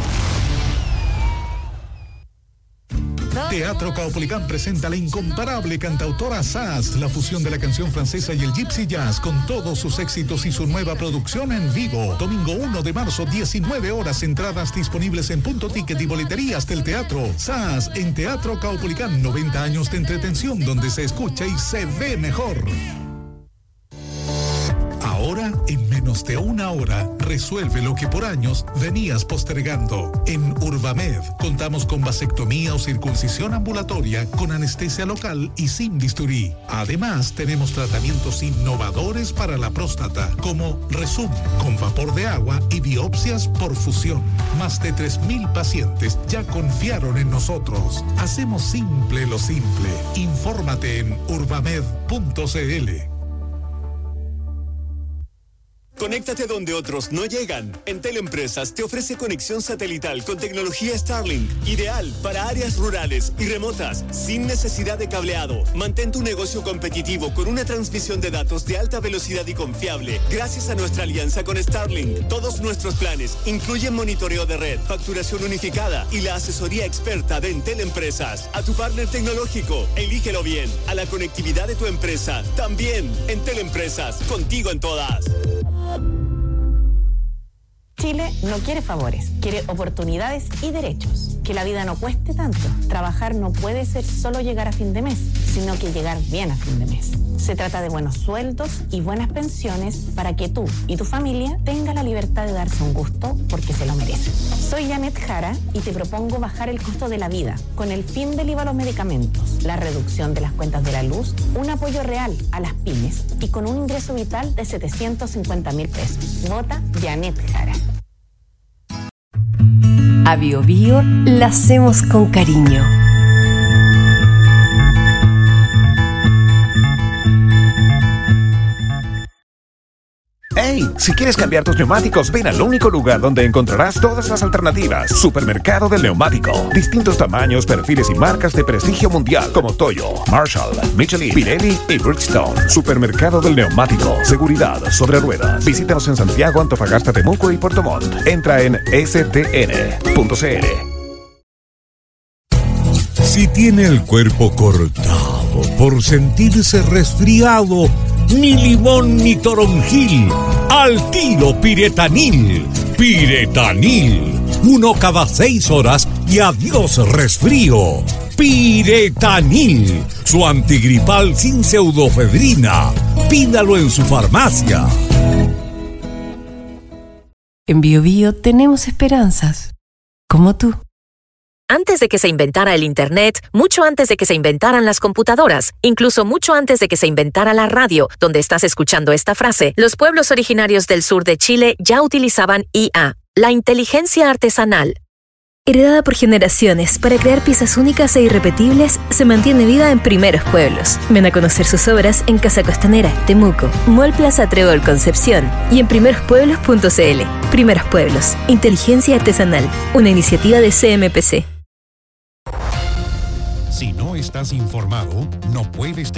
Teatro Caupolicán presenta a la incomparable cantautora Sass, la fusión de la canción francesa y el gypsy jazz con todos sus éxitos y su nueva producción en vivo. Domingo 1 de marzo, 19 horas, entradas disponibles en Punto Ticket y boleterías del teatro. Sass en Teatro Caupolicán, 90 años de entretención donde se escucha y se ve mejor. Ahora, en menos de una hora, resuelve lo que por años venías postergando. En Urbamed contamos con vasectomía o circuncisión ambulatoria, con anestesia local y sin bisturí. Además, tenemos tratamientos innovadores para la próstata, como Resum, con vapor de agua y biopsias por fusión. Más de 3.000 pacientes ya confiaron en nosotros. Hacemos simple lo simple. Infórmate en urbamed.cl. Conéctate donde otros no llegan. En Teleempresas te ofrece conexión satelital con tecnología Starlink, ideal para áreas rurales y remotas, sin necesidad de cableado. Mantén tu negocio competitivo con una transmisión de datos de alta velocidad y confiable, gracias a nuestra alianza con Starlink. Todos nuestros planes incluyen monitoreo de red, facturación unificada y la asesoría experta de Entel Empresas. A tu partner tecnológico, elígelo bien. A la conectividad de tu empresa, también. Entel Empresas, contigo en todas. Chile no quiere favores, quiere oportunidades y derechos. Que la vida no cueste tanto. Trabajar no puede ser solo llegar a fin de mes, sino que llegar bien a fin de mes. Se trata de buenos sueldos y buenas pensiones para que tú y tu familia tengan la libertad de darse un gusto porque se lo merecen. Soy Janet Jara y te propongo bajar el costo de la vida con el fin del IVA a los medicamentos, la reducción de las cuentas de la luz, un apoyo real a las pymes y con un ingreso vital de 750.000 pesos. Vota Janet Jara. A Bio Bio la hacemos con cariño. ¡Hey! Si quieres cambiar tus neumáticos, ven al único lugar donde encontrarás todas las alternativas. Supermercado del Neumático. Distintos tamaños, perfiles y marcas de prestigio mundial como Toyo, Marshall, Michelin, Pirelli y Bridgestone. Supermercado del Neumático. Seguridad sobre ruedas. Visítanos en Santiago, Antofagasta, Temuco y Puerto Montt. Entra en stn.cl. Si tiene el cuerpo cortado por sentirse resfriado, ni limón ni toronjil, al tiro Piretanil. Piretanil, 1 cada 6 horas y adiós resfrío. Piretanil, su antigripal sin pseudofedrina. Pídalo en su farmacia. En Bio Bio tenemos esperanzas, como tú. Antes de que se inventara el Internet, mucho antes de que se inventaran las computadoras, incluso mucho antes de que se inventara la radio, donde estás escuchando esta frase, los pueblos originarios del sur de Chile ya utilizaban IA, la inteligencia artesanal. Heredada por generaciones para crear piezas únicas e irrepetibles, se mantiene viva en Primeros Pueblos. Ven a conocer sus obras en Casa Costanera, Temuco, Mall Plaza Trébol Concepción y en primerospueblos.cl. Primeros Pueblos, inteligencia artesanal, una iniciativa de CMPC. Si no estás informado, no puedes